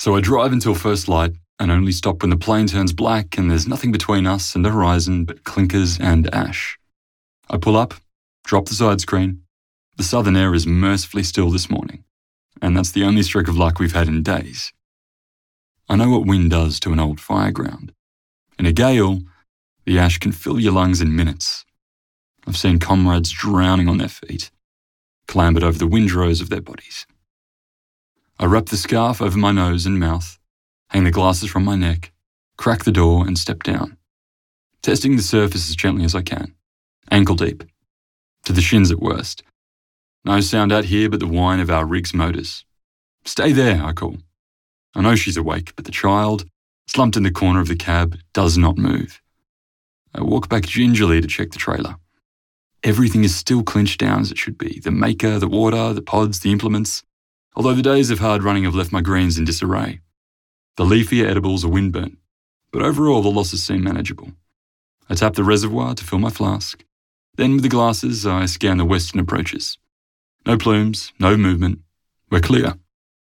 So I drive until first light and only stop when the plane turns black and there's nothing between us and the horizon but clinkers and ash. I pull up, drop the side screen. The southern air is mercifully still this morning, and that's the only stroke of luck we've had in days. I know what wind does to an old fireground. In a gale, the ash can fill your lungs in minutes. I've seen comrades drowning on their feet, clambered over the windrows of their bodies. I wrap the scarf over my nose and mouth, hang the glasses from my neck, crack the door and step down, testing the surface as gently as I can, ankle deep, to the shins at worst. No sound out here but the whine of our rig's motors. Stay there, I call. I know she's awake, but the child, slumped in the corner of the cab, does not move. I walk back gingerly to check the trailer. Everything is still clinched down as it should be. The maker, the water, the pods, the implements. Although the days of hard running have left my greens in disarray. The leafier edibles are windburnt, but overall the losses seem manageable. I tap the reservoir to fill my flask. Then with the glasses, I scan the western approaches. No plumes, no movement. We're clear.